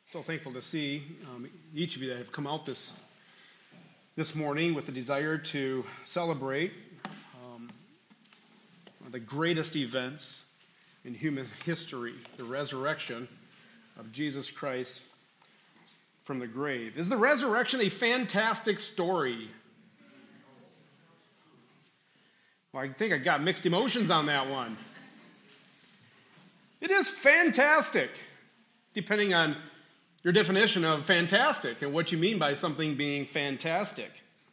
So thankful to see each of you that have come out this morning with the desire to celebrate one of the greatest events in human history, the resurrection of Jesus Christ from the grave. Is the resurrection a fantastic story? Well, I think I got mixed emotions on that one. It is fantastic, depending on your definition of fantastic and what you mean by something being fantastic.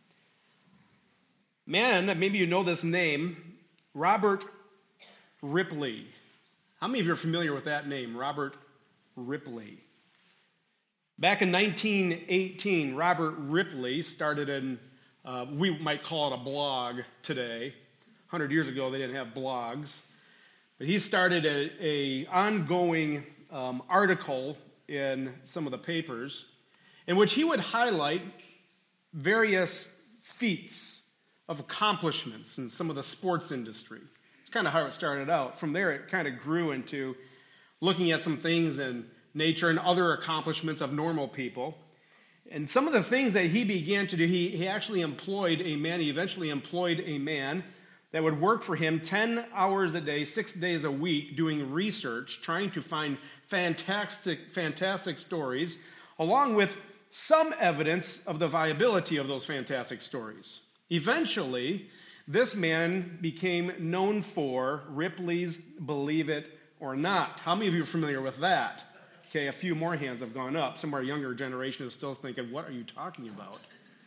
Man, maybe you know this name, Robert Ripley. How many of you are familiar with that name, Robert Ripley? Back in 1918, Robert Ripley started we might call it a blog today. 100 years ago, they didn't have blogs. But he started an ongoing article in some of the papers in which he would highlight various feats of accomplishments in some of the sports industry. It's kind of how it started out. From there, it kind of grew into looking at some things in nature and other accomplishments of normal people. And some of the things that he began to do, he actually employed a man, he eventually employed a man that would work for him 10 hours a day, 6 days a week, doing research, trying to find fantastic stories, along with some evidence of the viability of those fantastic stories. Eventually, this man became known for Ripley's Believe It or Not. How many of you are familiar with that? Okay, a few more hands have gone up. Some of our younger generation is still thinking, what are you talking about?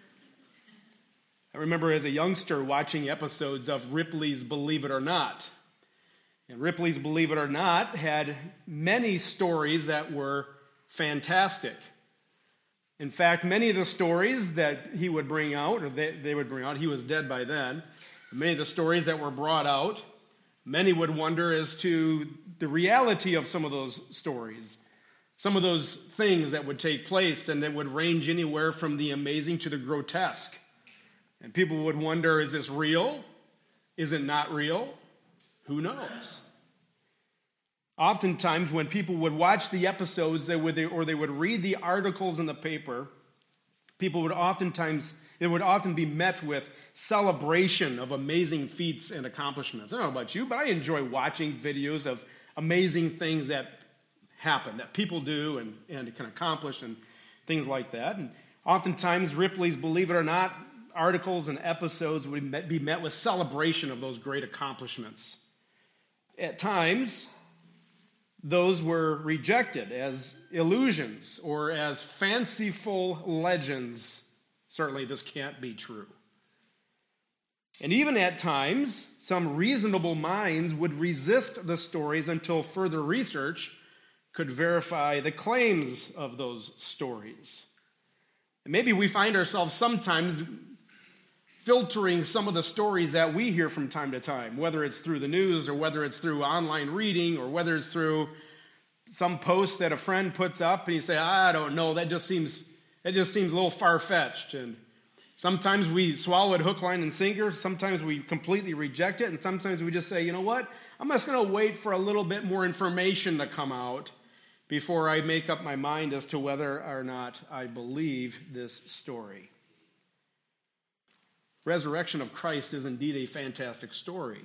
I remember as a youngster watching episodes of Ripley's Believe It or Not. And Ripley's Believe It or Not had many stories that were fantastic. In fact, many of the stories that he would bring out, or they would bring out, he was dead by then, many of the stories that were brought out, many would wonder as to the reality of some of those stories. Some of those things that would take place and that would range anywhere from the amazing to the grotesque. And people would wonder, is this real? Is it not real? Who knows? Oftentimes, when people would watch the episodes, they would read the articles in the paper, it would often be met with celebration of amazing feats and accomplishments. I don't know about you, but I enjoy watching videos of amazing things that happen, that people do and can accomplish and things like that. And oftentimes, Ripley's Believe It or Not articles and episodes would be met with celebration of those great accomplishments. At times, those were rejected as illusions or as fanciful legends. Certainly, this can't be true. And even at times, some reasonable minds would resist the stories until further research could verify the claims of those stories. And maybe we find ourselves sometimes filtering some of the stories that we hear from time to time, whether it's through the news or whether it's through online reading or whether it's through some post that a friend puts up and you say, I don't know, that just seems a little far-fetched. And sometimes we swallow it hook, line, and sinker. Sometimes we completely reject it. And sometimes we just say, you know what? I'm just going to wait for a little bit more information to come out before I make up my mind as to whether or not I believe this story. Resurrection of Christ is indeed a fantastic story.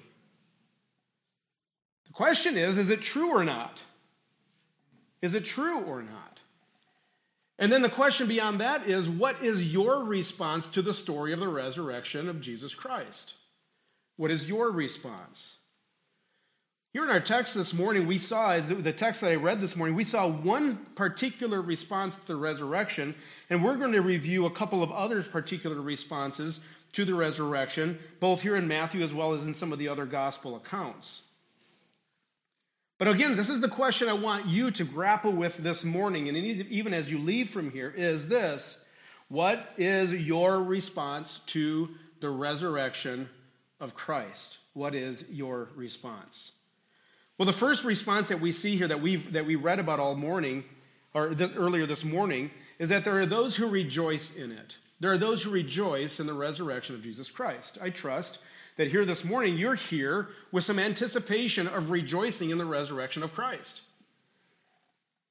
The question is it true or not? Is it true or not? And then the question beyond that is, what is your response to the story of the resurrection of Jesus Christ? What is your response? Here in our text this morning, we saw, the text that I read this morning, we saw one particular response to the resurrection, and we're going to review a couple of other particular responses to the resurrection, both here in Matthew as well as in some of the other gospel accounts. But again, this is the question I want you to grapple with this morning, and even as you leave from here, is this: what is your response to the resurrection of Christ? What is your response? Well, the first response that we see here that we read about all morning, or earlier this morning, is that there are those who rejoice in it. There are those who rejoice in the resurrection of Jesus Christ. I trust that here this morning, you're here with some anticipation of rejoicing in the resurrection of Christ.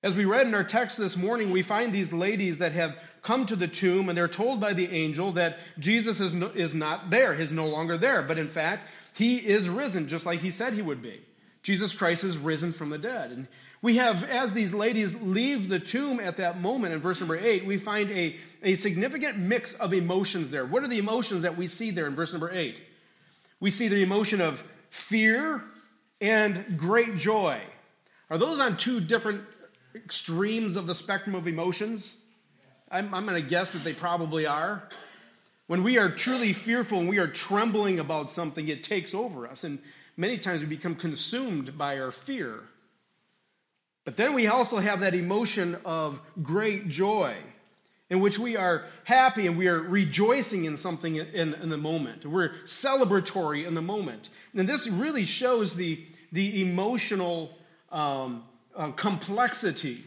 As we read in our text this morning, we find these ladies that have come to the tomb, and they're told by the angel that Jesus is not there. He's no longer there. But in fact, he is risen, just like he said he would be. Jesus Christ is risen from the dead. And we have, as these ladies leave the tomb at that moment, in verse number 8, we find a significant mix of emotions there. What are the emotions that we see there in verse number 8? We see the emotion of fear and great joy. Are those on two different extremes of the spectrum of emotions? I'm going to guess that they probably are. When we are truly fearful and we are trembling about something, it takes over us. And many times we become consumed by our fear. But then we also have that emotion of great joy, in which we are happy and we are rejoicing in something in the moment. We're celebratory in the moment. And this really shows the emotional complexity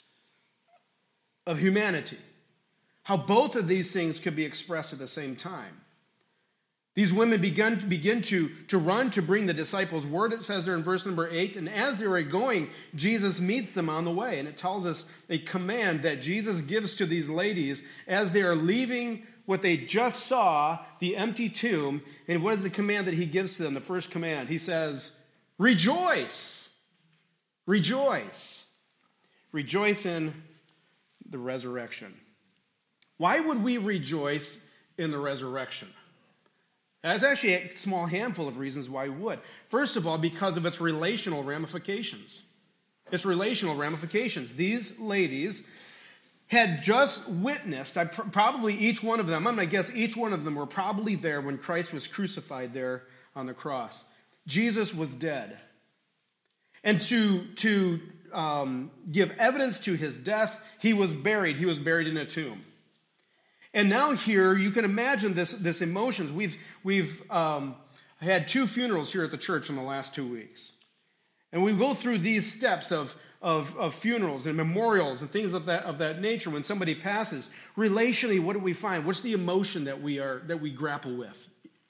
of humanity. How both of these things could be expressed at the same time. These women begin to run to bring the disciples word, it says there in verse number 8. And as they were going, Jesus meets them on the way. And it tells us a command that Jesus gives to these ladies as they are leaving what they just saw, the empty tomb. And what is the command that he gives to them? The first command. He says, rejoice. Rejoice. Rejoice in the resurrection. Why would we rejoice in the resurrection? There's actually a small handful of reasons why we would. First of all, because of its relational ramifications. Its relational ramifications. These ladies had just witnessed, probably each one of them, I'm going to guess each one of them were probably there when Christ was crucified there on the cross. Jesus was dead. And to give evidence to his death, he was buried. He was buried in a tomb. And now here, you can imagine this emotions. We've had 2 funerals here at the church in the last 2 weeks. And we go through these steps of funerals and memorials and things of that nature when somebody passes. Relationally, what do we find? What's the emotion that we grapple with?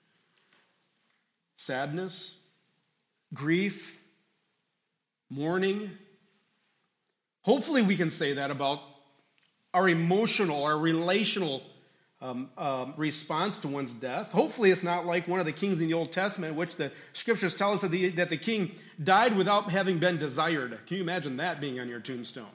Sadness, grief, mourning. Hopefully we can say that about our emotional, our relational response to one's death. Hopefully it's not like one of the kings in the Old Testament, in which the scriptures tell us that the king died without having been desired. Can you imagine that being on your tombstone?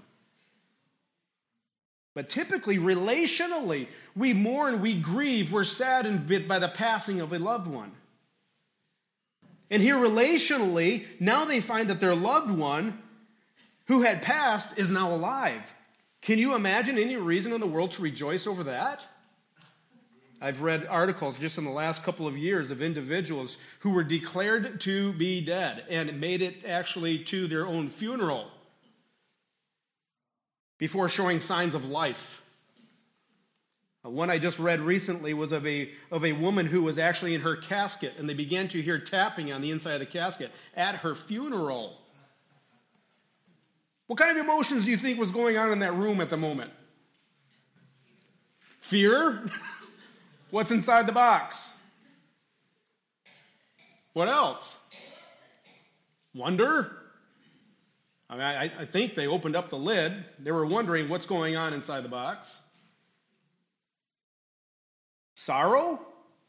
But typically, relationally, we mourn, we grieve, we're saddened by the passing of a loved one. And here relationally, now they find that their loved one who had passed is now alive. Can you imagine any reason in the world to rejoice over that? I've read articles just in the last couple of years of individuals who were declared to be dead and made it actually to their own funeral before showing signs of life. One I just read recently was of a woman who was actually in her casket, and they began to hear tapping on the inside of the casket at her funeral. What kind of emotions do you think was going on in that room at the moment? Fear? What's inside the box? What else? Wonder? I mean, I think they opened up the lid. They were wondering what's going on inside the box. Sorrow?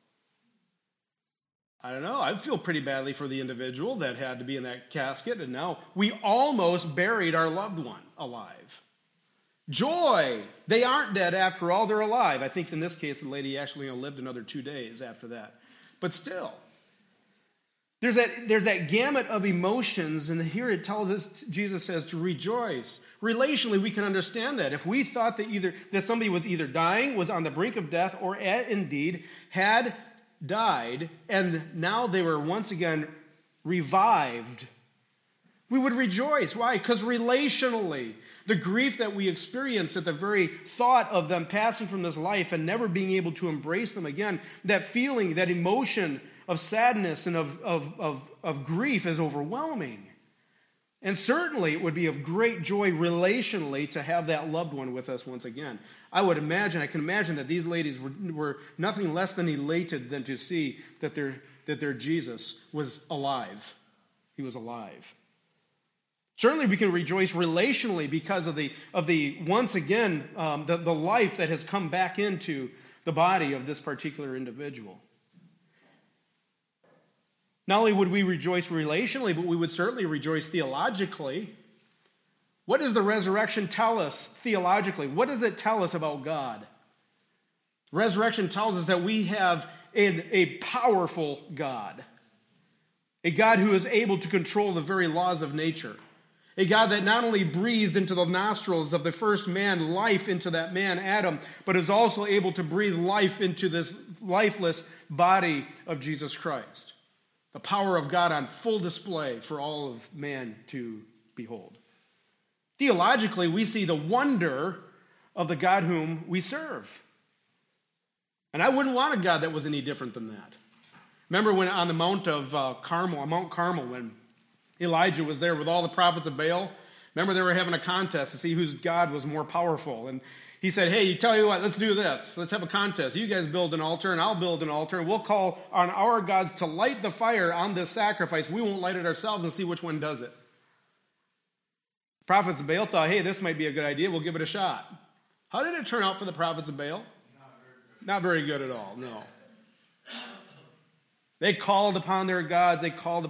I don't know. I feel pretty badly for the individual that had to be in that casket, and now we almost buried our loved one alive. Joy. They aren't dead after all. They're alive. I think in this case, the lady actually lived another 2 days after that. But still, there's that gamut of emotions, and here it tells us, Jesus says, to rejoice. Relationally, we can understand that. If we thought that somebody was either dying, was on the brink of death, or indeed had died, and now they were once again revived, we would rejoice. Why? Because relationally, the grief that we experience at the very thought of them passing from this life and never being able to embrace them again, that feeling, that emotion of sadness and of grief is overwhelming. And certainly it would be of great joy relationally to have that loved one with us once again. I can imagine that these ladies were nothing less than elated than to see that their Jesus was alive. He was alive. Certainly we can rejoice relationally because of the once again, the life that has come back into the body of this particular individual. Not only would we rejoice relationally, but we would certainly rejoice theologically. What does the resurrection tell us theologically? What does it tell us about God? Resurrection tells us that we have a powerful God. A God who is able to control the very laws of nature. A God that not only breathed into the nostrils of the first man life into that man, Adam, but is also able to breathe life into this lifeless body of Jesus Christ. The power of God on full display for all of man to behold. Theologically, we see the wonder of the God whom we serve. And I wouldn't want a God that was any different than that. Remember when on the Mount Carmel, when Elijah was there with all the prophets of Baal? Remember they were having a contest to see whose God was more powerful. And he said, hey, tell you what, let's do this. Let's have a contest. You guys build an altar, and I'll build an altar, and we'll call on our gods to light the fire on this sacrifice. We won't light it ourselves and see which one does it. The prophets of Baal thought, hey, this might be a good idea. We'll give it a shot. How did it turn out for the prophets of Baal? Not very good at all, no. They called upon their gods.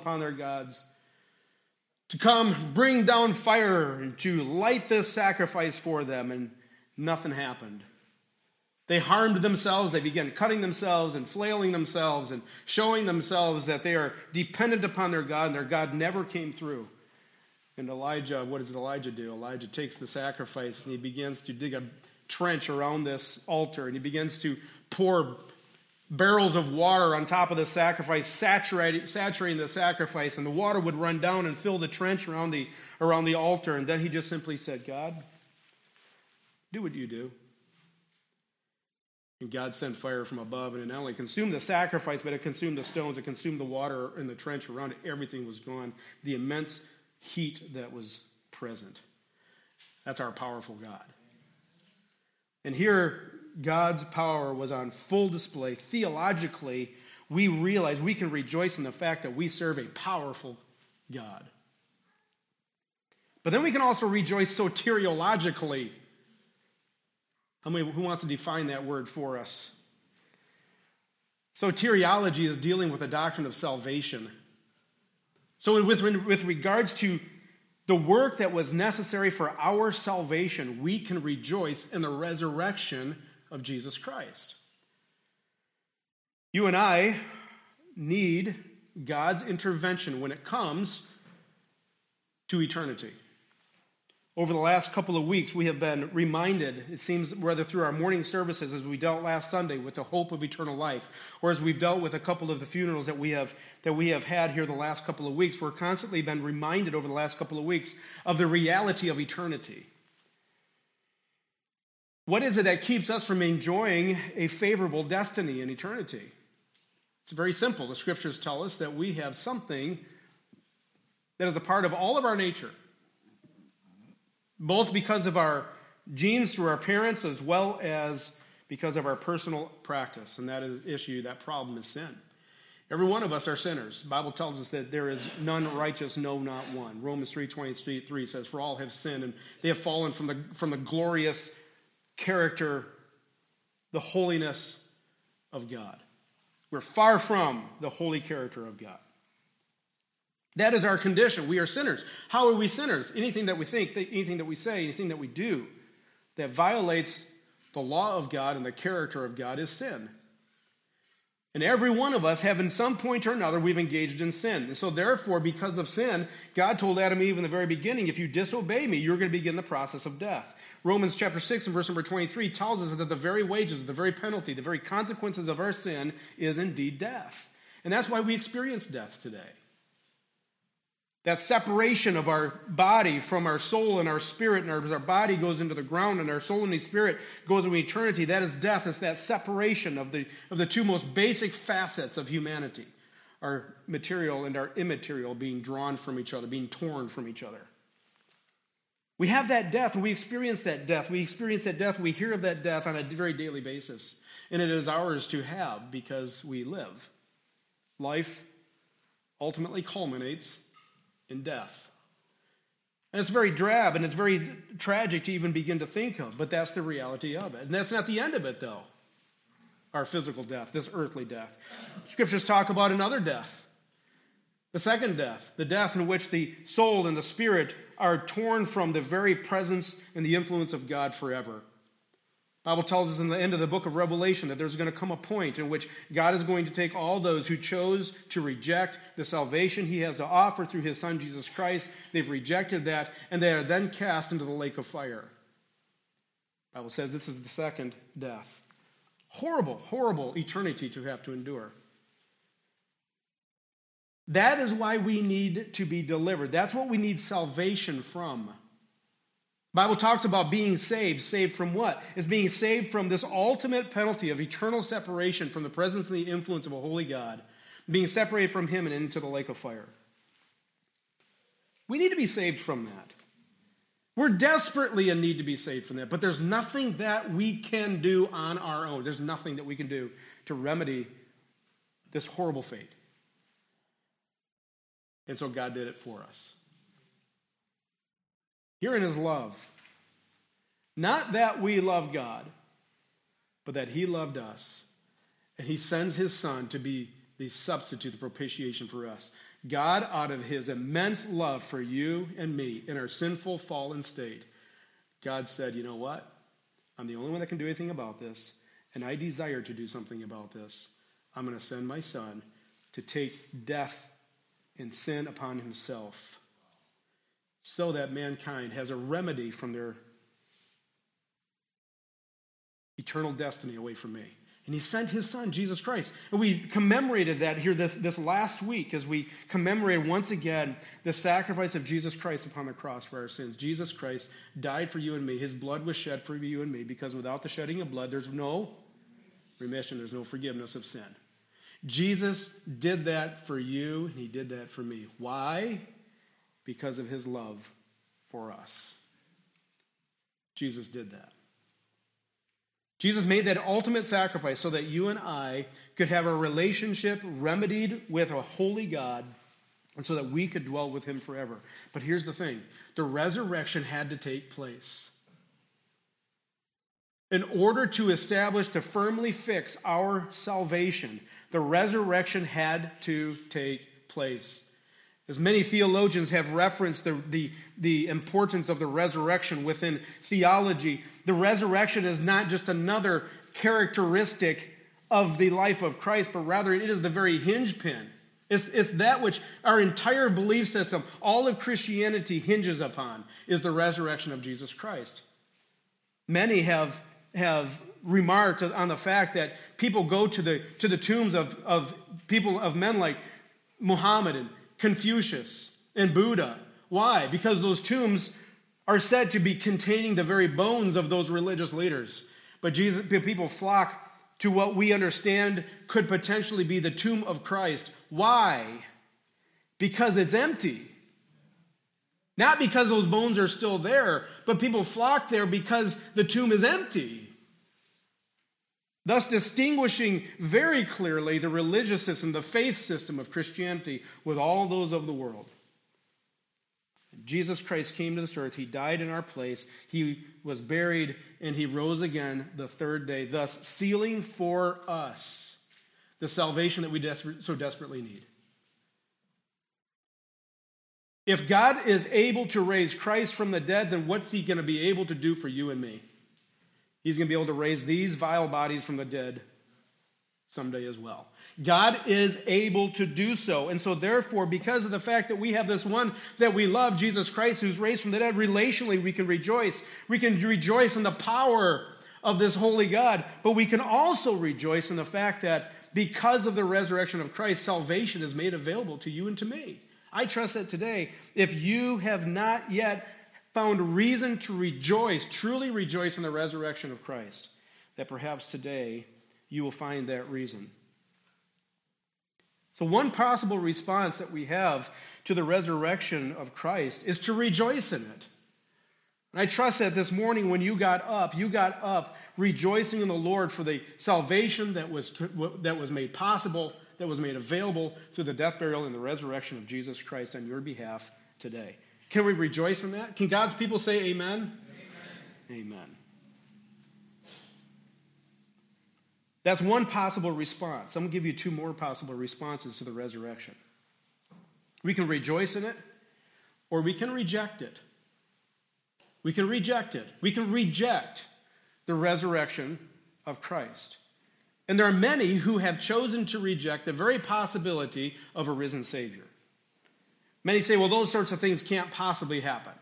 To come bring down fire and to light this sacrifice for them, and nothing happened. They harmed themselves. They began cutting themselves and flailing themselves and showing themselves that they are dependent upon their God, and their God never came through. And Elijah, what does Elijah do? Elijah takes the sacrifice and he begins to dig a trench around this altar, and he begins to pour barrels of water on top of the sacrifice, saturating the sacrifice, and the water would run down and fill the trench around the altar. And then he just simply said, God, do what you do. And God sent fire from above, and it not only consumed the sacrifice, but it consumed the stones, it consumed the water in the trench around it. Everything was gone. The immense heat that was present. That's our powerful God. And here, God's power was on full display. Theologically, we realize we can rejoice in the fact that we serve a powerful God. But then we can also rejoice soteriologically. Who wants to define that word for us? Soteriology is dealing with the doctrine of salvation. So with regards to the work that was necessary for our salvation, we can rejoice in the resurrection of Jesus Christ. You and I need God's intervention when it comes to eternity. Over the last couple of weeks, we have been reminded, it seems, whether through our morning services as we dealt last Sunday with the hope of eternal life, or as we've dealt with a couple of the funerals that we have had here the last couple of weeks, we're constantly been reminded over the last couple of weeks of the reality of eternity. What is it that keeps us from enjoying a favorable destiny in eternity? It's very simple. The scriptures tell us that we have something that is a part of all of our nature, both because of our genes through our parents as well as because of our personal practice. And that problem is sin. Every one of us are sinners. The Bible tells us that there is none righteous, no, not one. Romans 3:23 says, for all have sinned, and they have fallen from the glorious character, the holiness of God. We're far from the holy character of God. That is our condition. We are sinners. How are we sinners? Anything that we think, anything that we say, anything that we do that violates the law of God and the character of God is sin. And every one of us have, in some point or another, we've engaged in sin. And so therefore, because of sin, God told Adam and Eve in the very beginning, if you disobey me, you're going to begin the process of death. Romans chapter 6 and verse number 23 tells us that the very wages, the very penalty, the very consequences of our sin is indeed death. And that's why we experience death today. That separation of our body from our soul and our spirit, and our body goes into the ground, and our soul and the spirit goes into eternity. That is death. It's that separation of the two most basic facets of humanity, our material and our immaterial being drawn from each other, being torn from each other. We have that death, and we experience that death. We experience that death, we hear of that death on a very daily basis. And it is ours to have because we live. Life ultimately culminates in death. And it's very drab and it's very tragic to even begin to think of, but that's the reality of it. And that's not the end of it, though, our physical death, this earthly death. Scriptures talk about another death, the second death, the death in which the soul and the spirit are torn from the very presence and the influence of God forever. The Bible tells us in the end of the book of Revelation that there's going to come a point in which God is going to take all those who chose to reject the salvation he has to offer through his Son, Jesus Christ. They've rejected that, and they are then cast into the lake of fire. The Bible says this is the second death. Horrible, horrible eternity to have to endure. That is why we need to be delivered. That's what we need salvation from. The Bible talks about being saved. Saved from what? It's being saved from this ultimate penalty of eternal separation from the presence and the influence of a holy God, being separated from him and into the lake of fire. We need to be saved from that. We're desperately in need to be saved from that, but there's nothing that we can do on our own. There's nothing that we can do to remedy this horrible fate. And so God did it for us. Herein is love. Not that we love God, but that he loved us. And he sends his Son to be the substitute, the propitiation for us. God, out of his immense love for you and me in our sinful, fallen state, God said, you know what? I'm the only one that can do anything about this, and I desire to do something about this. I'm going to send my Son to take death and sin upon himself so that mankind has a remedy from their eternal destiny away from me. And he sent his Son, Jesus Christ. And we commemorated that here this last week as we commemorated once again the sacrifice of Jesus Christ upon the cross for our sins. Jesus Christ died for you and me. His blood was shed for you and me because without the shedding of blood, there's no remission, there's no forgiveness of sin. Jesus did that for you, and he did that for me. Why? Because of his love for us. Jesus did that. Jesus made that ultimate sacrifice so that you and I could have a relationship remedied with a holy God and so that we could dwell with him forever. But here's the thing. The resurrection had to take place. In order to establish, to firmly fix our salvation, the resurrection had to take place. As many theologians have referenced the importance of the resurrection within theology, the resurrection is not just another characteristic of the life of Christ, but rather it is the very hinge pin. It's that which our entire belief system, all of Christianity hinges upon, is the resurrection of Jesus Christ. Many have remarked on the fact that people go to the tombs of people, of men like Muhammad and Confucius and Buddha. Why? Because those tombs are said to be containing the very bones of those religious leaders. But people flock to what we understand could potentially be the tomb of Christ. Why? Because it's empty. Not because those bones are still there, but people flock there because the tomb is empty. Thus distinguishing very clearly the religious system, the faith system of Christianity with all those of the world. Jesus Christ came to this earth. He died in our place. He was buried, and he rose again the third day, thus sealing for us the salvation that we so desperately need. If God is able to raise Christ from the dead, then what's he going to be able to do for you and me? He's going to be able to raise these vile bodies from the dead someday as well. God is able to do so. And so therefore, because of the fact that we have this one that we love, Jesus Christ, who's raised from the dead, relationally we can rejoice. We can rejoice in the power of this holy God, but we can also rejoice in the fact that because of the resurrection of Christ, salvation is made available to you and to me. I trust that today, if you have not yet found reason to rejoice, truly rejoice in the resurrection of Christ, that perhaps today you will find that reason. So one possible response that we have to the resurrection of Christ is to rejoice in it. And I trust that this morning when you got up rejoicing in the Lord for the salvation that was made possible, that was made available through the death, burial, and the resurrection of Jesus Christ on your behalf today. Can we rejoice in that? Can God's people say amen? Amen. Amen. That's one possible response. I'm going to give you two more possible responses to the resurrection. We can rejoice in it, or we can reject it. We can reject it. We can reject the resurrection of Christ. And there are many who have chosen to reject the very possibility of a risen Savior. Many say, well, those sorts of things can't possibly happen.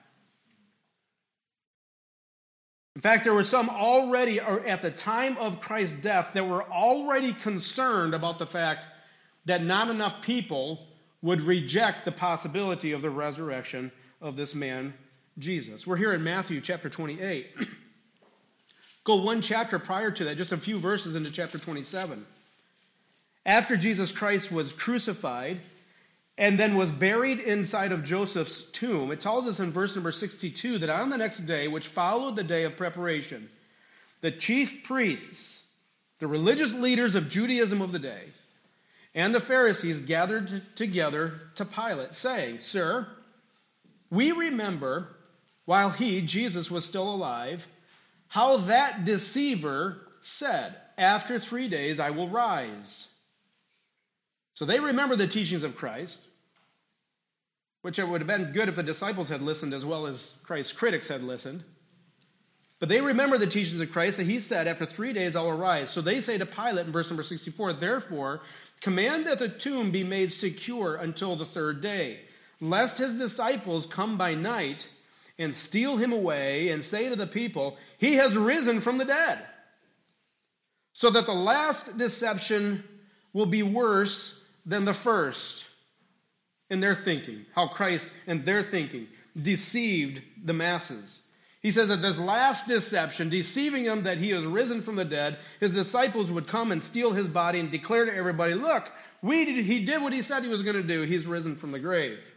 In fact, there were some already, or at the time of Christ's death, that were already concerned about the fact that not enough people would reject the possibility of the resurrection of this man, Jesus. We're here in Matthew chapter 28. Go one chapter prior to that, just a few verses into chapter 27. After Jesus Christ was crucified and then was buried inside of Joseph's tomb, it tells us in verse number 62 that on the next day, which followed the day of preparation, the chief priests, the religious leaders of Judaism of the day, and the Pharisees gathered together to Pilate, saying, Sir, we remember while he, Jesus, was still alive, how that deceiver said, after 3 days I will rise. So they remember the teachings of Christ, which it would have been good if the disciples had listened as well as Christ's critics had listened. But they remember the teachings of Christ that he said, after 3 days I'll arise. So they say to Pilate in verse number 64, Therefore, command that the tomb be made secure until the third day, lest his disciples come by night and steal him away and say to the people, He has risen from the dead. So that the last deception will be worse than the first in their thinking. How Christ, in their thinking, deceived the masses. He says that this last deception, deceiving them that he has risen from the dead, his disciples would come and steal his body and declare to everybody, look, he did what he said he was going to do. He's risen from the grave.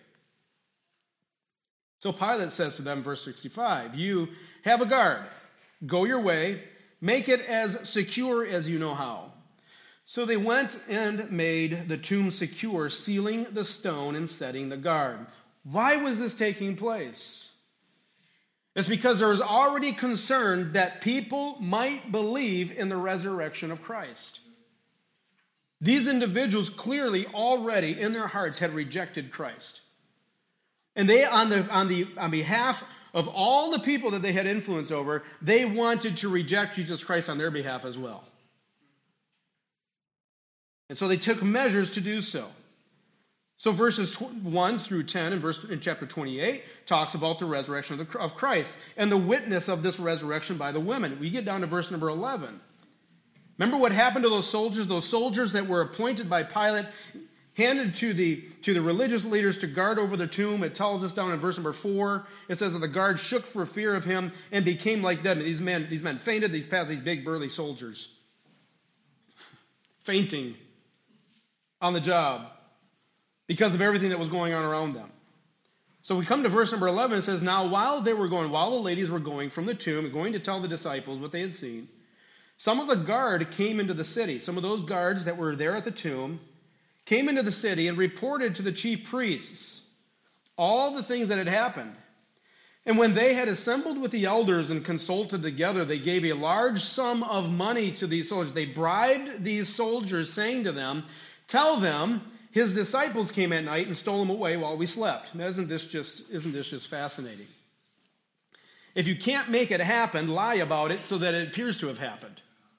So Pilate says to them, verse 65, You have a guard. Go your way. Make it as secure as you know how. So they went and made the tomb secure, sealing the stone and setting the guard. Why was this taking place? It's because there was already concern that people might believe in the resurrection of Christ. These individuals clearly already in their hearts had rejected Christ. And they, on behalf of all the people that they had influence over, they wanted to reject Jesus Christ on their behalf as well. And so they took measures to do so. So verses 1 through 10 in chapter 28 talks about the resurrection of Christ and the witness of this resurrection by the women. We get down to verse number 11. Remember what happened to those soldiers that were appointed by Pilate, handed to the religious leaders to guard over the tomb. It tells us down in verse number 4, it says that the guard shook for fear of him and became like dead. These men fainted, these big burly soldiers. Fainting on the job because of everything that was going on around them. So we come to verse number 11, it says, Now while the ladies were going from the tomb and going to tell the disciples what they had seen, some of the guard came into the city. Some of those guards that were there at the tomb came into the city and reported to the chief priests all the things that had happened. And when they had assembled with the elders and consulted together, they gave a large sum of money to these soldiers. They bribed these soldiers, saying to them, Tell them his disciples came at night and stole him away while we slept. Now, isn't this just fascinating? If you can't make it happen, lie about it so that it appears to have happened.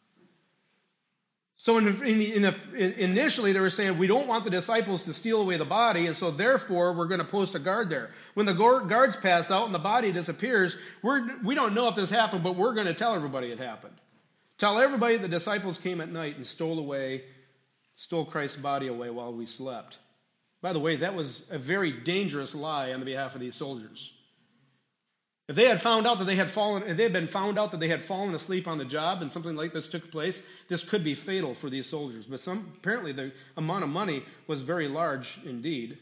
So initially they were saying, we don't want the disciples to steal away the body, and so therefore we're going to post a guard there. When the guards pass out and the body disappears, we don't know if this happened, but we're going to tell everybody it happened. Tell everybody the disciples came at night and stole Christ's body away while we slept. By the way, that was a very dangerous lie on the behalf of these soldiers. If they had found out that they had fallen asleep on the job and something like this took place, this could be fatal for these soldiers. But apparently the amount of money was very large indeed.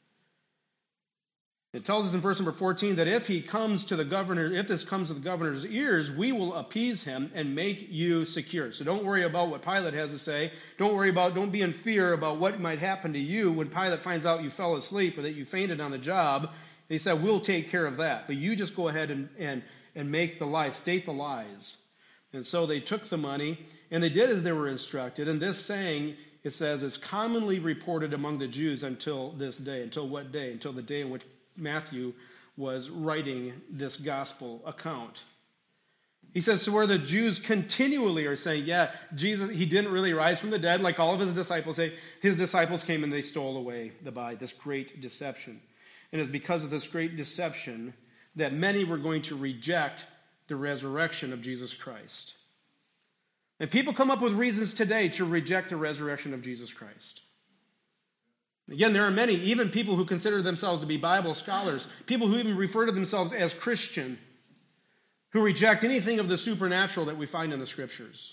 It tells us in verse number 14 that if this comes to the governor's ears, we will appease him and make you secure. So don't worry about what Pilate has to say. Don't be in fear about what might happen to you when Pilate finds out you fell asleep or that you fainted on the job. They said, we'll take care of that, but you just go ahead and make the lies, state the lies. And so they took the money, and they did as they were instructed. And this saying, it says, is commonly reported among the Jews until this day. Until what day? Until the day in which Matthew was writing this gospel account. He says, so where the Jews continually are saying, yeah, Jesus, he didn't really rise from the dead, like all of his disciples say. His disciples came and they stole away the body, this great deception. And it's because of this great deception that many were going to reject the resurrection of Jesus Christ. And people come up with reasons today to reject the resurrection of Jesus Christ. Again, there are many, even people who consider themselves to be Bible scholars, people who even refer to themselves as Christian, who reject anything of the supernatural that we find in the Scriptures.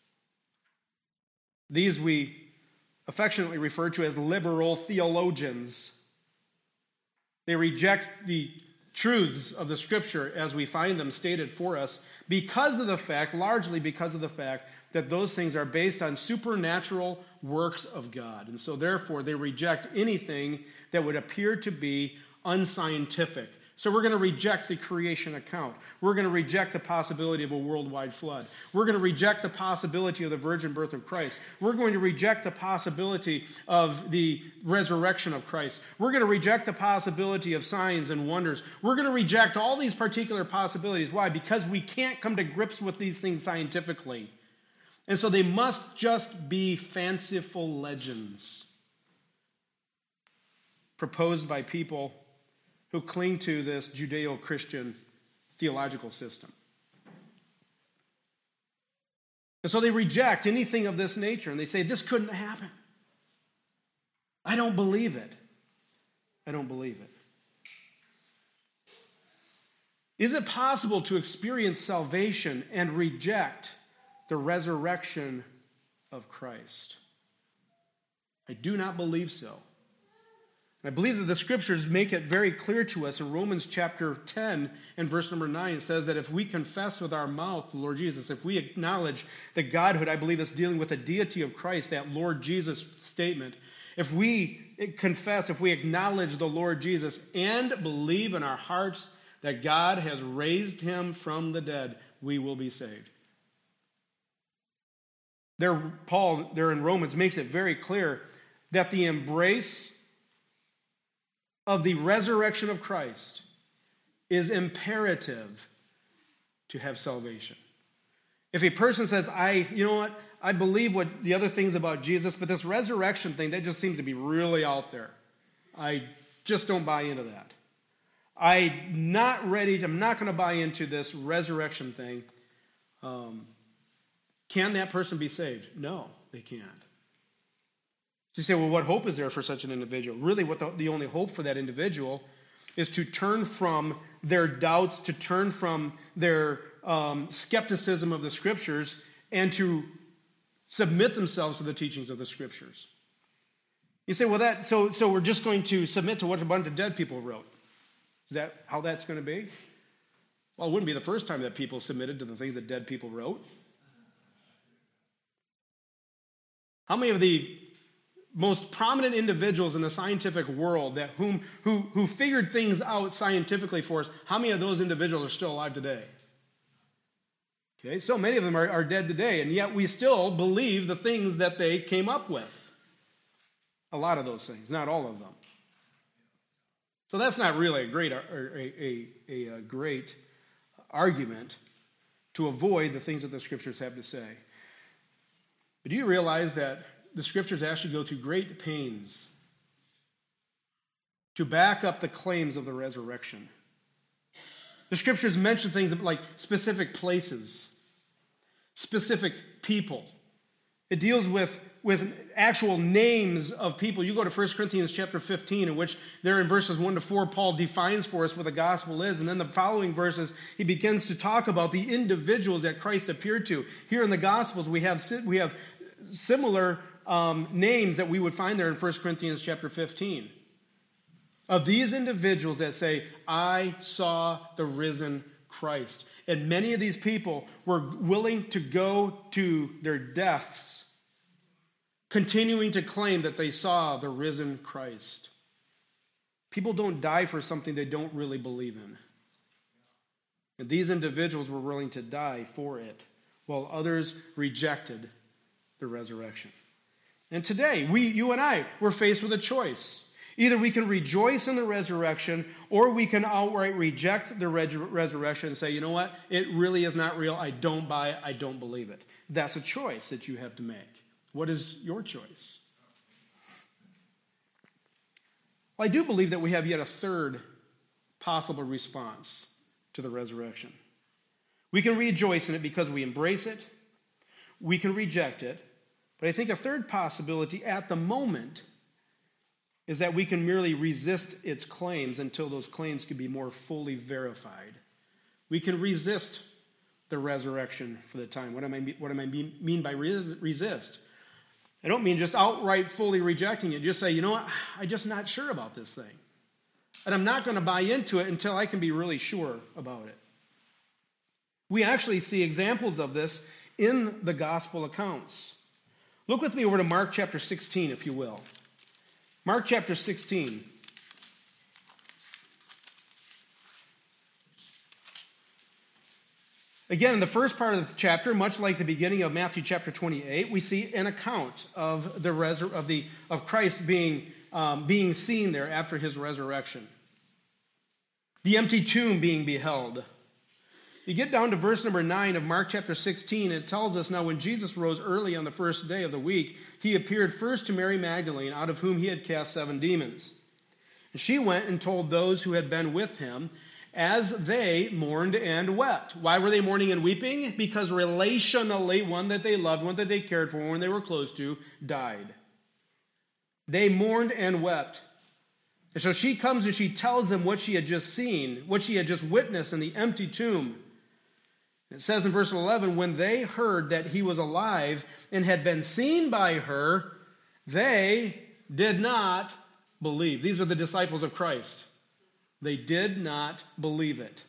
These we affectionately refer to as liberal theologians. They reject the truths of the Scripture as we find them stated for us because of the fact, largely because of the fact, that those things are based on supernatural works of God. And so therefore they reject anything that would appear to be unscientific. So we're going to reject the creation account. We're going to reject the possibility of a worldwide flood. We're going to reject the possibility of the virgin birth of Christ. We're going to reject the possibility of the resurrection of Christ. We're going to reject the possibility of signs and wonders. We're going to reject all these particular possibilities. Why? Because we can't come to grips with these things scientifically. And so they must just be fanciful legends proposed by people who cling to this Judeo-Christian theological system. And so they reject anything of this nature, and they say, this couldn't happen. I don't believe it. I don't believe it. Is it possible to experience salvation and reject the resurrection of Christ? I do not believe so. I believe that the Scriptures make it very clear to us in Romans chapter 10 and verse number 9. It says that if we confess with our mouth the Lord Jesus, if we acknowledge the Godhood, I believe it's dealing with the deity of Christ, that Lord Jesus statement. If we confess, if we acknowledge the Lord Jesus and believe in our hearts that God has raised him from the dead, we will be saved. Paul, there in Romans, makes it very clear that the embrace of the resurrection of Christ is imperative to have salvation. If a person says, I believe what the other things about Jesus, but this resurrection thing, that just seems to be really out there. I just don't buy into that. I'm not going to buy into this resurrection thing. Can that person be saved? No, they can't. So you say, well, what hope is there for such an individual? Really, what the only hope for that individual is to turn from their doubts, to turn from their skepticism of the Scriptures, and to submit themselves to the teachings of the Scriptures. You say, well, so we're just going to submit to what a bunch of dead people wrote. Is that how that's going to be? Well, it wouldn't be the first time that people submitted to the things that dead people wrote. How many of the most prominent individuals in the scientific world who figured things out scientifically for us, how many of those individuals are still alive today? Okay, so many of them are dead today, and yet we still believe the things that they came up with. A lot of those things, not all of them. So that's not really a great argument to avoid the things that the Scriptures have to say. But do you realize that the Scriptures actually go through great pains to back up the claims of the resurrection? The Scriptures mention things like specific places, specific people. It deals with actual names of people. You go to 1 Corinthians chapter 15, in which there in verses 1 to 4, Paul defines for us what the gospel is. And then the following verses, he begins to talk about the individuals that Christ appeared to. Here in the Gospels, we have similar names that we would find there in 1 Corinthians chapter 15. Of these individuals that say, I saw the risen Christ. And many of these people were willing to go to their deaths, continuing to claim that they saw the risen Christ. People don't die for something they don't really believe in. And these individuals were willing to die for it, while others rejected the resurrection. And today, you and I, we're faced with a choice. Either we can rejoice in the resurrection, or we can outright reject the resurrection and say, you know what, it really is not real, I don't buy it, I don't believe it. That's a choice that you have to make. What is your choice? Well, I do believe that we have yet a third possible response to the resurrection. We can rejoice in it because we embrace it. We can reject it. But I think a third possibility at the moment is that we can merely resist its claims until those claims can be more fully verified. We can resist the resurrection for the time. What do I mean by resist? I don't mean just outright fully rejecting it. Just say, you know what, I'm just not sure about this thing. And I'm not going to buy into it until I can be really sure about it. We actually see examples of this in the gospel accounts. Look with me over to Mark chapter 16, if you will. Mark chapter 16. Again, in the first part of the chapter, much like the beginning of Matthew chapter 28, we see an account of Christ being seen there after his resurrection. The empty tomb being beheld. You get down to verse number 9 of Mark chapter 16, it tells us, now when Jesus rose early on the first day of the week, he appeared first to Mary Magdalene, out of whom he had cast 7 demons. And she went and told those who had been with him, as they mourned and wept. Why were they mourning and weeping? Because relationally, one that they loved, one that they cared for, one they were close to, died. They mourned and wept. And so she comes and she tells them what she had just seen, what she had just witnessed in the empty tomb. It says in verse 11, when they heard that he was alive and had been seen by her, they did not believe. These are the disciples of Christ. They did not believe it.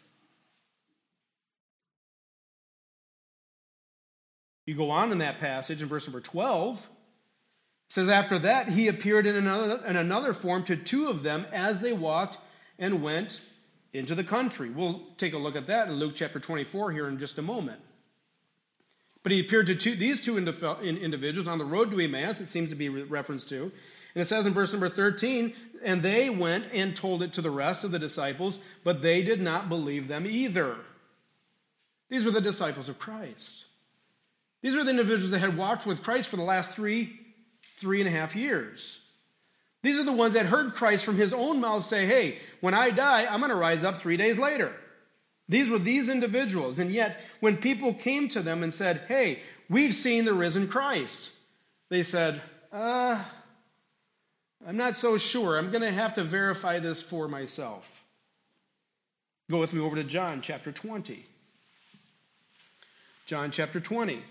You go on in that passage in verse number 12. It says, after that, he appeared in another form to 2 of them as they walked and went into the country. We'll take a look at that in Luke chapter 24 here in just a moment. But he appeared to these two individuals on the road to Emmaus, it seems to be referenced to. And it says in verse number 13, and they went and told it to the rest of the disciples, but they did not believe them either. These were the disciples of Christ. These are the individuals that had walked with Christ for the last three and a half years. These are the ones that heard Christ from his own mouth say, hey, when I die, I'm going to rise up 3 days later. These were these individuals. And yet, when people came to them and said, hey, we've seen the risen Christ, they said, I'm not so sure. I'm going to have to verify this for myself. Go with me over to John chapter 20. John chapter 20.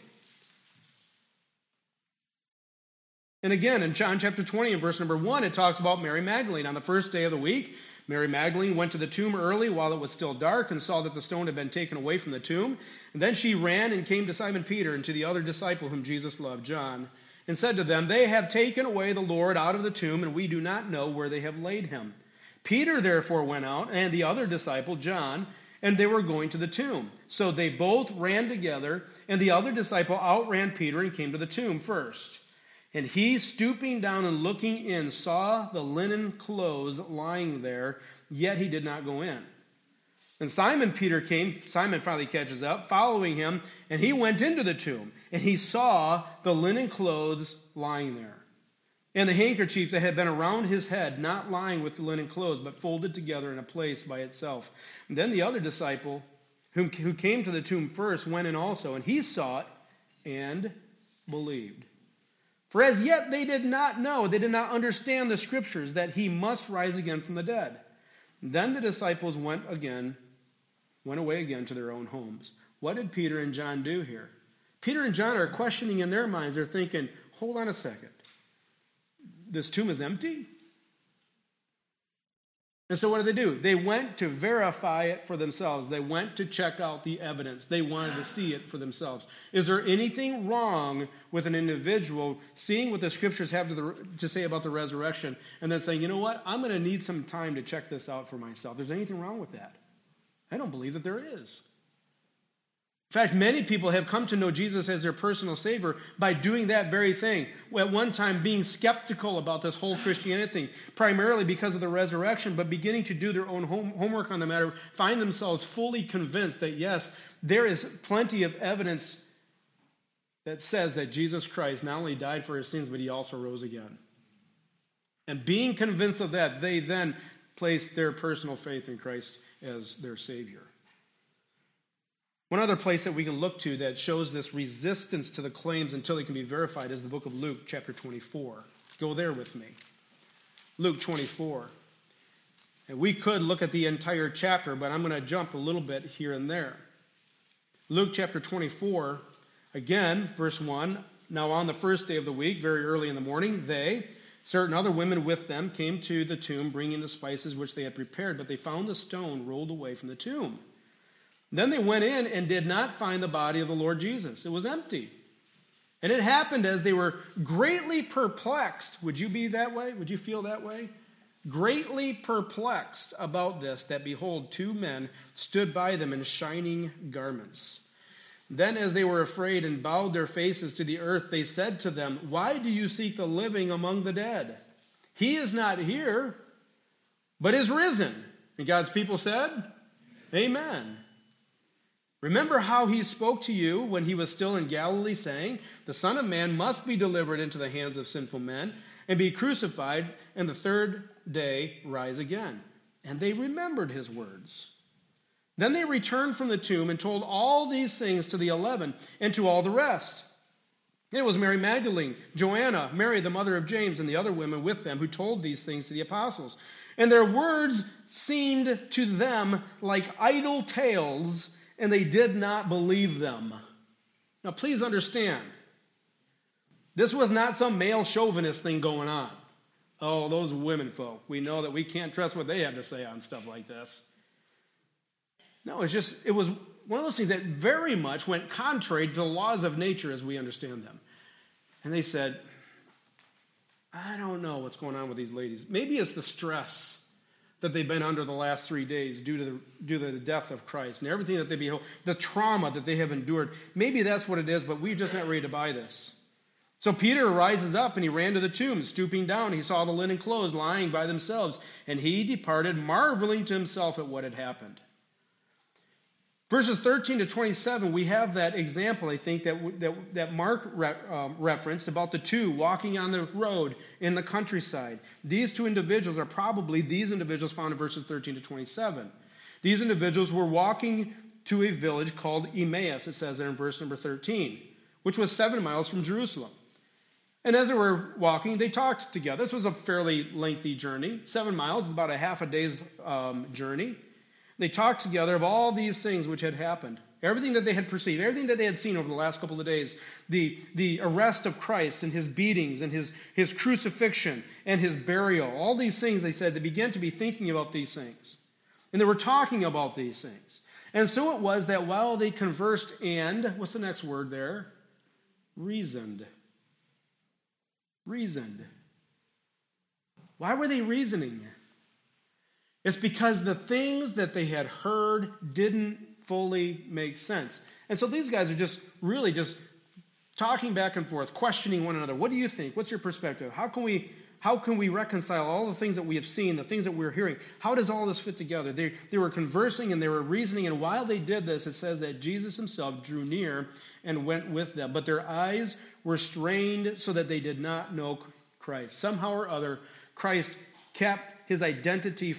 And again, in John chapter 20, in verse number 1, it talks about Mary Magdalene. On the first day of the week, Mary Magdalene went to the tomb early while it was still dark and saw that the stone had been taken away from the tomb. And then she ran and came to Simon Peter and to the other disciple whom Jesus loved, John, and said to them, they have taken away the Lord out of the tomb, and we do not know where they have laid him. Peter therefore went out, and the other disciple, John, and they were going to the tomb. So they both ran together, and the other disciple outran Peter and came to the tomb first. And he, stooping down and looking in, saw the linen clothes lying there, yet he did not go in. And Simon Peter came, Simon finally catches up, following him, and he went into the tomb, and he saw the linen clothes lying there, and the handkerchief that had been around his head, not lying with the linen clothes, but folded together in a place by itself. And then the other disciple, who came to the tomb first, went in also, and he saw it and believed. For as yet they did not know, they did not understand the scriptures, that he must rise again from the dead. And then the disciples went away again to their own homes. What did Peter and John do here? Peter and John are questioning in their minds. They're thinking, hold on a second. This tomb is empty? And so what did? They went to verify it for themselves. They went to check out the evidence. They wanted to see it for themselves. Is there anything wrong with an individual seeing what the scriptures have to say about the resurrection and then saying, you know what, I'm going to need some time to check this out for myself? Is there anything wrong with that? I don't believe that there is. In fact, many people have come to know Jesus as their personal Savior by doing that very thing. At one time, being skeptical about this whole Christianity thing, primarily because of the resurrection, but beginning to do their own homework on the matter, find themselves fully convinced that, yes, there is plenty of evidence that says that Jesus Christ not only died for his sins, but he also rose again. And being convinced of that, they then place their personal faith in Christ as their Savior. One other place that we can look to that shows this resistance to the claims until they can be verified is the book of Luke, chapter 24. Go there with me. Luke 24. And we could look at the entire chapter, but I'm going to jump a little bit here and there. Luke chapter 24, again, verse 1. Now on the first day of the week, very early in the morning, they, certain other women with them, came to the tomb, bringing the spices which they had prepared, but they found the stone rolled away from the tomb. Then they went in and did not find the body of the Lord Jesus. It was empty. And it happened as they were greatly perplexed. Would you be that way? Would you feel that way? Greatly perplexed about this, that behold, two men stood by them in shining garments. Then as they were afraid and bowed their faces to the earth, they said to them, why do you seek the living among the dead? He is not here, but is risen. And God's people said, Amen. Remember how he spoke to you when he was still in Galilee, saying, the Son of Man must be delivered into the hands of sinful men and be crucified, and the third day rise again. And they remembered his words. Then they returned from the tomb and told all these things to the 11 and to all the rest. It was Mary Magdalene, Joanna, Mary the mother of James, and the other women with them who told these things to the apostles. And their words seemed to them like idle tales, and they did not believe them. Now, please understand, this was not some male chauvinist thing going on. Oh, those women folk, we know that we can't trust what they have to say on stuff like this. No, it was one of those things that very much went contrary to the laws of nature as we understand them. And they said, I don't know what's going on with these ladies. Maybe it's the stress that they've been under the last 3 days due to the death of Christ and everything that they behold, the trauma that they have endured. Maybe that's what it is, but we're just not ready to buy this. So Peter rises up and he ran to the tomb. Stooping down, he saw the linen clothes lying by themselves, and he departed, marveling to himself at what had happened. Verses 13 to 27, we have that example, I think, that Mark referenced about the two walking on the road in the countryside. These two individuals are probably these individuals found in verses 13 to 27. These individuals were walking to a village called Emmaus, it says there in verse number 13, which was 7 miles from Jerusalem. And as they were walking, they talked together. This was a fairly lengthy journey. 7 miles is about a half a day's journey. They talked together of all these things which had happened, everything that they had perceived, everything that they had seen over the last couple of days, the arrest of Christ and his beatings and his crucifixion and his burial, all these things, they said, they began to be thinking about these things. And they were talking about these things. And so it was that while they conversed and, what's the next word there? Reasoned. Reasoned. Why were they reasoning? It's because the things that they had heard didn't fully make sense. And so these guys are just really just talking back and forth, questioning one another. What do you think? What's your perspective? How can we reconcile all the things that we have seen, the things that we're hearing? How does all this fit together? They were conversing and they were reasoning, and while they did this, it says that Jesus himself drew near and went with them. But their eyes were strained so that they did not know Christ. Somehow or other, Christ kept his identity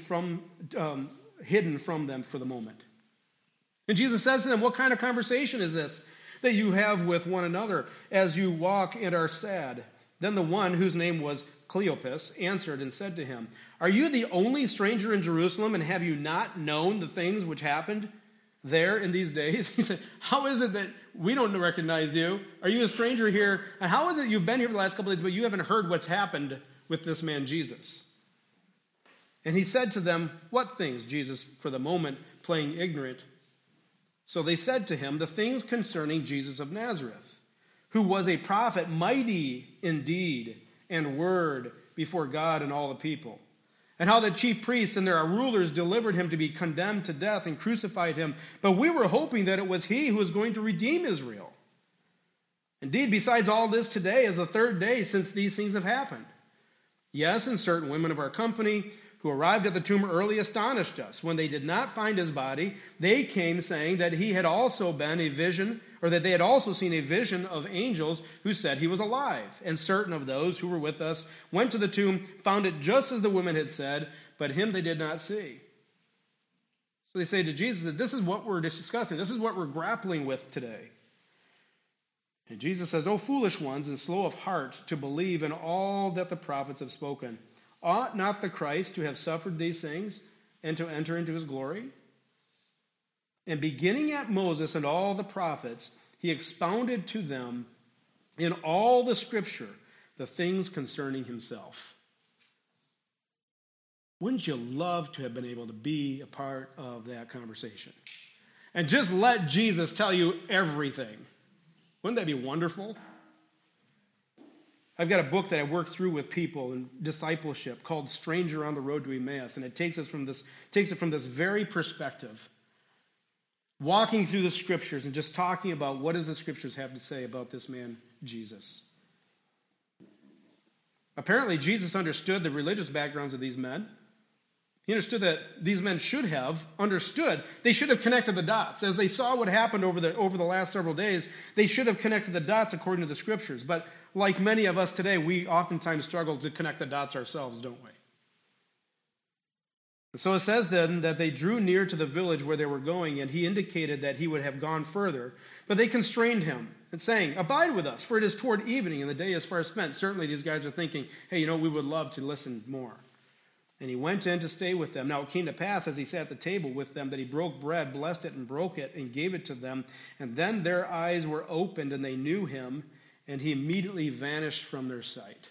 hidden from them for the moment. And Jesus says to them, what kind of conversation is this that you have with one another as you walk and are sad? Then the one whose name was Cleopas answered and said to him, are you the only stranger in Jerusalem, and have you not known the things which happened there in these days? He said, how is it that we don't recognize you? Are you a stranger here? And how is it you've been here for the last couple of days, but you haven't heard what's happened with this man Jesus? And he said to them, "What things?" Jesus, for the moment, playing ignorant. So they said to him, "The things concerning Jesus of Nazareth, who was a prophet, mighty in deed and word before God and all the people. And how the chief priests and their rulers delivered him to be condemned to death and crucified him. But we were hoping that it was he who was going to redeem Israel. Indeed, besides all this, today is the third day since these things have happened. Yes, and certain women of our company who arrived at the tomb early astonished us. When they did not find his body, they came saying that he had also been a vision, or that they had also seen a vision of angels who said he was alive. And certain of those who were with us went to the tomb, found it just as the women had said, but him they did not see." So they say to Jesus that this is what we're discussing. This is what we're grappling with today. And Jesus says, "O foolish ones and slow of heart to believe in all that the prophets have spoken. Ought not the Christ to have suffered these things and to enter into his glory?" And beginning at Moses and all the prophets, he expounded to them in all the scripture the things concerning himself. Wouldn't you love to have been able to be a part of that conversation? And just let Jesus tell you everything. Wouldn't that be wonderful? I've got a book that I work through with people in discipleship called Stranger on the Road to Emmaus, and it takes it from this very perspective. Walking through the scriptures and just talking about what does the scriptures have to say about this man, Jesus. Apparently, Jesus understood the religious backgrounds of these men. He understood that these men should have understood. They should have connected the dots. As they saw what happened over the last several days, they should have connected the dots according to the scriptures. But like many of us today, we oftentimes struggle to connect the dots ourselves, don't we? And so it says then that they drew near to the village where they were going, and he indicated that he would have gone further. But they constrained him and saying, "Abide with us, for it is toward evening, and the day is far spent." Certainly these guys are thinking, hey, we would love to listen more. And he went in to stay with them. Now it came to pass, as he sat at the table with them, that he broke bread, blessed it, and broke it, and gave it to them. And then their eyes were opened, and they knew him, and he immediately vanished from their sight.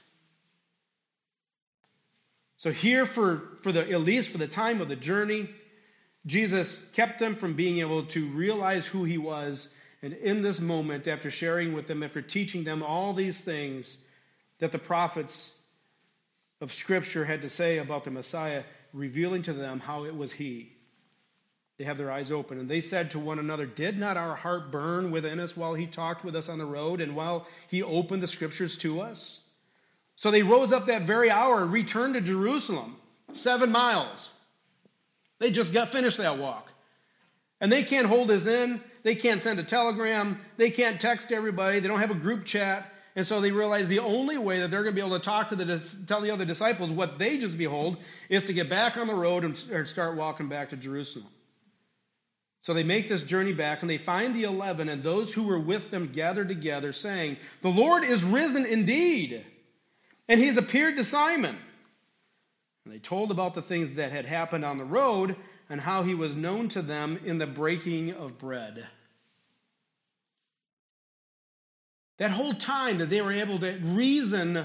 So here, at least for the time of the journey, Jesus kept them from being able to realize who he was. And in this moment, after sharing with them, after teaching them all these things that the prophets of Scripture had to say about the Messiah, revealing to them how it was he, they have their eyes open. And they said to one another, "Did not our heart burn within us while he talked with us on the road and while he opened the Scriptures to us?" So they rose up that very hour and returned to Jerusalem, 7 miles. They just got finished that walk. And they can't hold this in. They can't send a telegram. They can't text everybody. They don't have a group chat. And so they realize the only way that they're going to be able to tell the other disciples what they just behold is to get back on the road and start walking back to Jerusalem. So they make this journey back, and they find the 11, and those who were with them gathered together, saying, "The Lord is risen indeed, and he has appeared to Simon." And they told about the things that had happened on the road and how he was known to them in the breaking of bread. That whole time that they were able to reason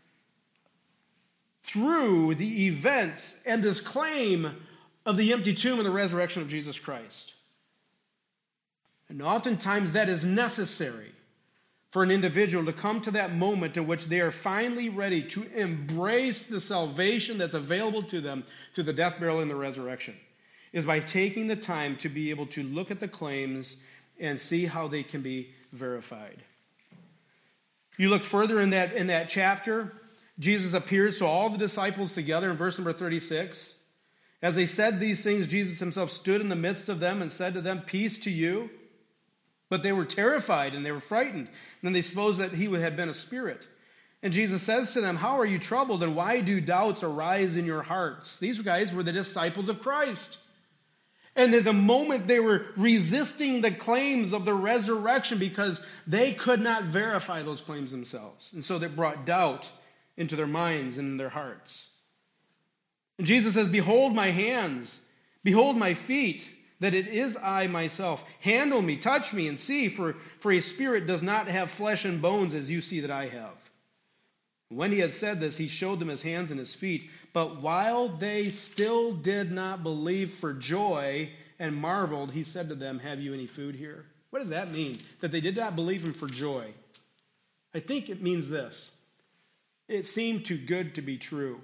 through the events and this claim of the empty tomb and the resurrection of Jesus Christ. And oftentimes that is necessary for an individual to come to that moment in which they are finally ready to embrace the salvation that's available to them through the death, burial, and the resurrection, is by taking the time to be able to look at the claims and see how they can be verified. You look further in that chapter, Jesus appears to all the disciples together in verse number 36. As they said these things, Jesus himself stood in the midst of them and said to them, "Peace to you." But they were terrified and they were frightened. And then they supposed that he had been a spirit. And Jesus says to them, "How are you troubled, and why do doubts arise in your hearts?" These guys were the disciples of Christ. And at the moment they were resisting the claims of the resurrection because they could not verify those claims themselves. And so that brought doubt into their minds and in their hearts. And Jesus says, "Behold my hands, behold my feet, that it is I myself. Handle me, touch me, and see, for a spirit does not have flesh and bones as you see that I have." When he had said this, he showed them his hands and his feet. But while they still did not believe for joy and marveled, he said to them, have you any food here? What does that mean? That they did not believe him for joy. I think it means this. It seemed too good to be true.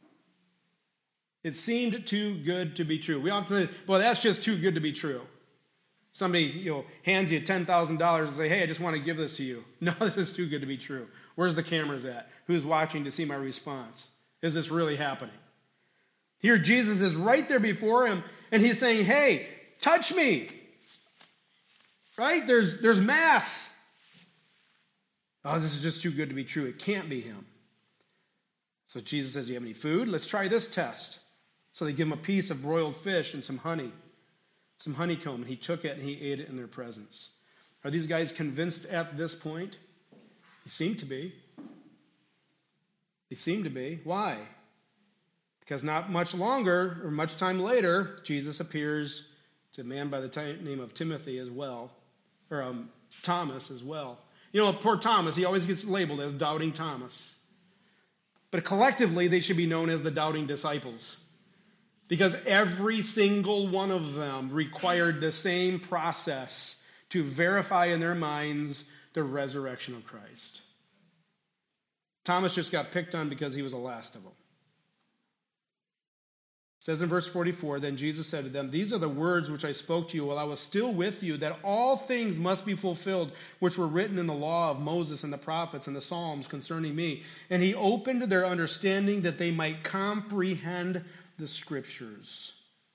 It seemed too good to be true. We often say, well, that's just too good to be true. Somebody, hands you $10,000 and say, hey, I just want to give this to you. No, this is too good to be true. Where's the cameras at? Who's watching to see my response? Is this really happening? Here Jesus is right there before him, and he's saying, hey, touch me. Right? There's mass. Oh, this is just too good to be true. It can't be him. So Jesus says, do you have any food? Let's try this test. So they give him a piece of broiled fish and some honey, some honeycomb, and he took it and he ate it in their presence. Are these guys convinced at this point? They seem to be. They seem to be. Why? Because not much longer, or much time later, Jesus appears to a man by the name of Timothy as well, or Thomas as well. Poor Thomas, he always gets labeled as Doubting Thomas. But collectively, they should be known as the Doubting Disciples. Because every single one of them required the same process to verify in their minds the resurrection of Christ. Thomas just got picked on because he was the last of them. It says in verse 44, then Jesus said to them, these are the words which I spoke to you while I was still with you, that all things must be fulfilled, which were written in the law of Moses and the prophets and the Psalms concerning me. And he opened their understanding that they might comprehend the Scriptures.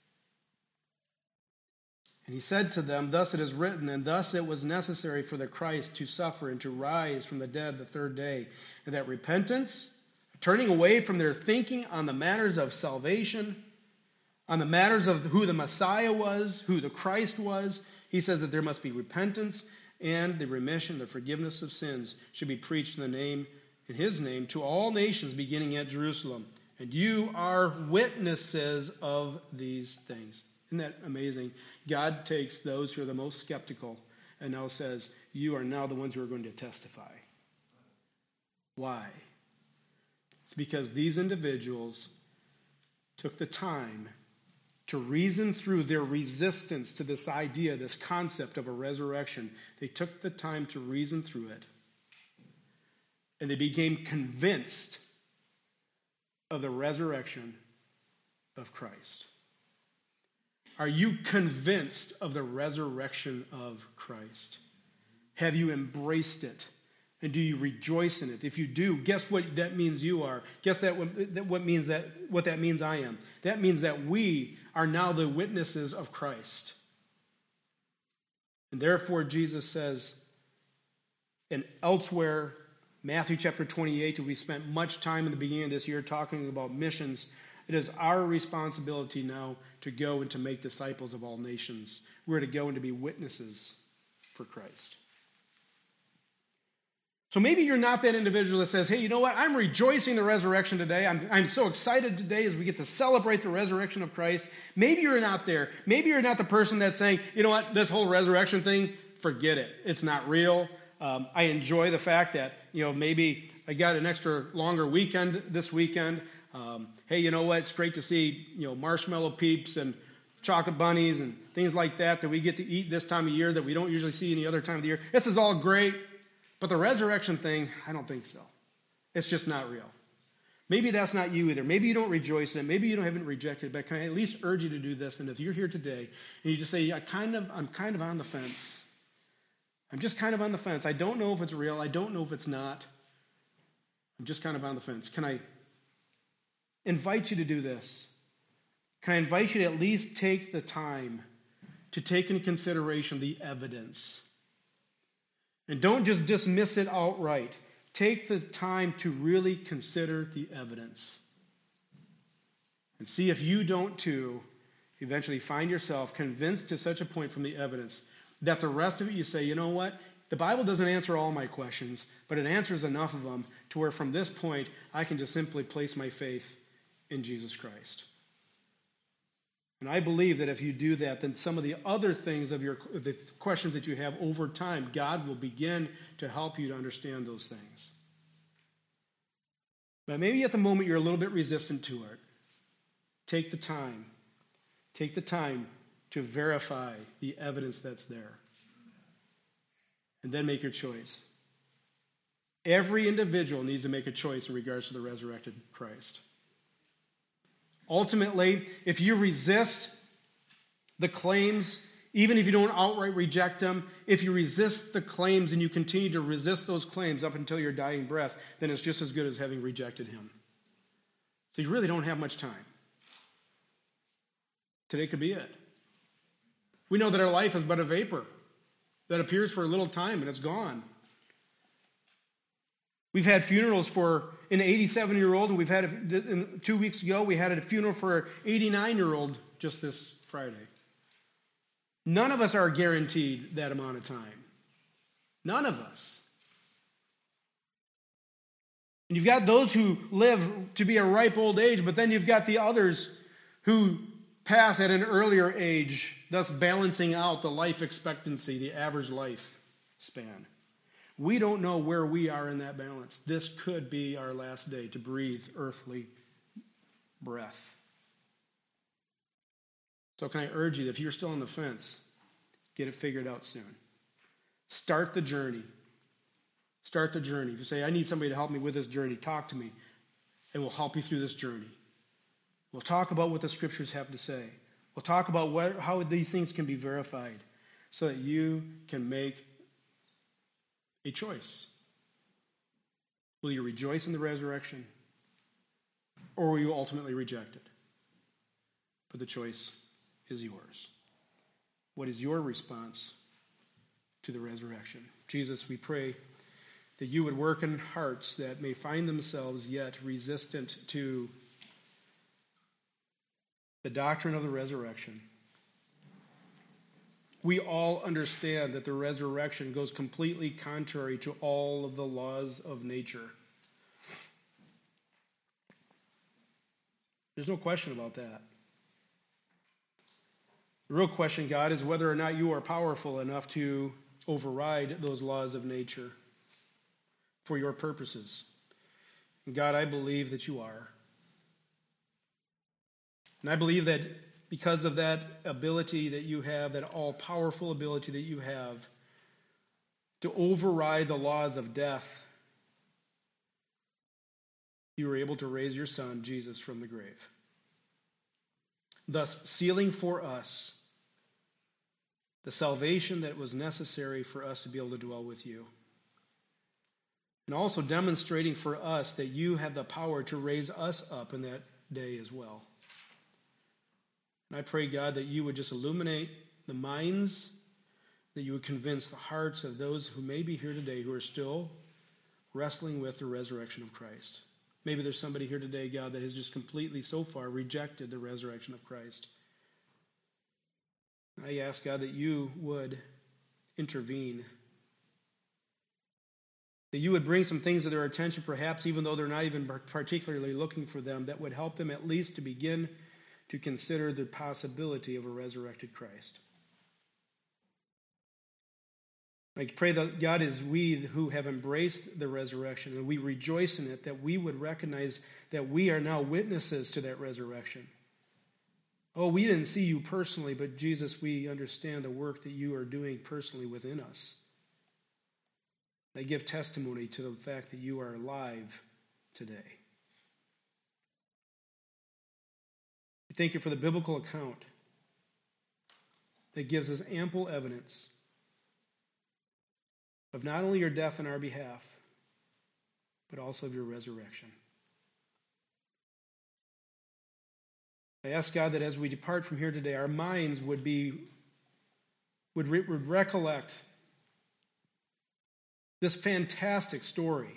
And he said to them, thus it is written, and thus it was necessary for the Christ to suffer and to rise from the dead the third day, and that repentance, turning away from their thinking on the matters of salvation, on the matters of who the Messiah was, who the Christ was, he says that there must be repentance and the remission, the forgiveness of sins should be preached in his name to all nations beginning at Jerusalem. And you are witnesses of these things. Isn't that amazing? God takes those who are the most skeptical and now says, you are now the ones who are going to testify. Why? It's because these individuals took the time to reason through their resistance to this idea, this concept of a resurrection. They took the time to reason through it. And they became convinced of the resurrection of Christ. Are you convinced of the resurrection of Christ? Have you embraced it? And do you rejoice in it? If you do, guess what that means you are? Guess what that means I am. That means that we are now the witnesses of Christ. And therefore, Jesus says, and elsewhere, Matthew chapter 28, we spent much time in the beginning of this year talking about missions. It is our responsibility now to go and to make disciples of all nations. We're to go and to be witnesses for Christ. So maybe you're not that individual that says, hey, you know what? I'm rejoicing the resurrection today. I'm so excited today as we get to celebrate the resurrection of Christ. Maybe you're not there. Maybe you're not the person that's saying, you know what? This whole resurrection thing, forget it. It's not real. I enjoy the fact that, maybe I got an extra longer weekend this weekend. Hey, you know what? It's great to see, marshmallow peeps and chocolate bunnies and things like that we get to eat this time of year that we don't usually see any other time of the year. This is all great. But the resurrection thing, I don't think so. It's just not real. Maybe that's not you either. Maybe you don't rejoice in it. Maybe you haven't rejected it. But can I at least urge you to do this? And if you're here today and you just say, I'm kind of on the fence. I'm just kind of on the fence. I don't know if it's real. I don't know if it's not. I'm just kind of on the fence. Can I invite you to do this? Can I invite you to at least take the time to take into consideration the evidence? And don't just dismiss it outright. Take the time to really consider the evidence. And see if you don't too eventually find yourself convinced to such a point from the evidence that the rest of it you say, you know what? The Bible doesn't answer all my questions, but it answers enough of them to where from this point I can just simply place my faith in Jesus Christ. And I believe that if you do that, then some of the other things the questions that you have over time, God will begin to help you to understand those things. But maybe at the moment you're a little bit resistant to it. Take the time. Take the time to verify the evidence that's there. And then make your choice. Every individual needs to make a choice in regards to the resurrected Christ. Ultimately, if you resist the claims, even if you don't outright reject them, if you resist the claims and you continue to resist those claims up until your dying breath, then it's just as good as having rejected him. So you really don't have much time. Today could be it. We know that our life is but a vapor that appears for a little time and it's gone. We've had funerals for an 87-year-old, and we've had 2 weeks ago, we had a funeral for an 89-year-old just this Friday. None of us are guaranteed that amount of time. None of us. And you've got those who live to be a ripe old age, but then you've got the others who pass at an earlier age, thus balancing out the life expectancy, the average life span. We don't know where we are in that balance. This could be our last day to breathe earthly breath. So can I urge you, if you're still on the fence, get it figured out soon. Start the journey. Start the journey. If you say, I need somebody to help me with this journey, talk to me, and we'll help you through this journey. We'll talk about what the Scriptures have to say. We'll talk about how these things can be verified so that you can make a choice. Will you rejoice in the resurrection, or will you ultimately reject it? But the choice is yours. What is your response to the resurrection? Jesus, we pray that you would work in hearts that may find themselves yet resistant to the doctrine of the resurrection. We all understand that the resurrection goes completely contrary to all of the laws of nature. There's no question about that. The real question, God, is whether or not you are powerful enough to override those laws of nature for your purposes. And God, I believe that you are. And I believe that because of that ability that you have, that all-powerful ability that you have to override the laws of death, you were able to raise your Son, Jesus, from the grave, thus sealing for us the salvation that was necessary for us to be able to dwell with you, and also demonstrating for us that you have the power to raise us up in that day as well. And I pray, God, that you would just illuminate the minds, that you would convince the hearts of those who may be here today who are still wrestling with the resurrection of Christ. Maybe there's somebody here today, God, that has just completely so far rejected the resurrection of Christ. I ask, God, that you would intervene, that you would bring some things to their attention, perhaps even though they're not even particularly looking for them, that would help them at least to begin to consider the possibility of a resurrected Christ. I pray that, God, as we who have embraced the resurrection and we rejoice in it, that we would recognize that we are now witnesses to that resurrection. Oh, we didn't see you personally, but Jesus, we understand the work that you are doing personally within us. I give testimony to the fact that you are alive today. Thank you for the biblical account that gives us ample evidence of not only your death on our behalf, but also of your resurrection. I ask, God, that as we depart from here today, our minds would recollect this fantastic story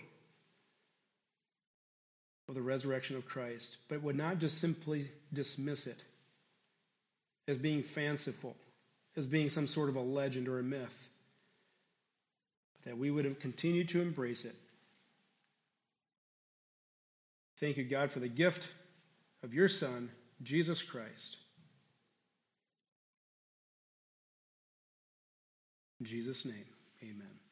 of the resurrection of Christ, but would not just simply dismiss it as being fanciful, as being some sort of a legend or a myth, but that we would continue to embrace it. Thank you, God, for the gift of your Son, Jesus Christ. In Jesus' name, amen.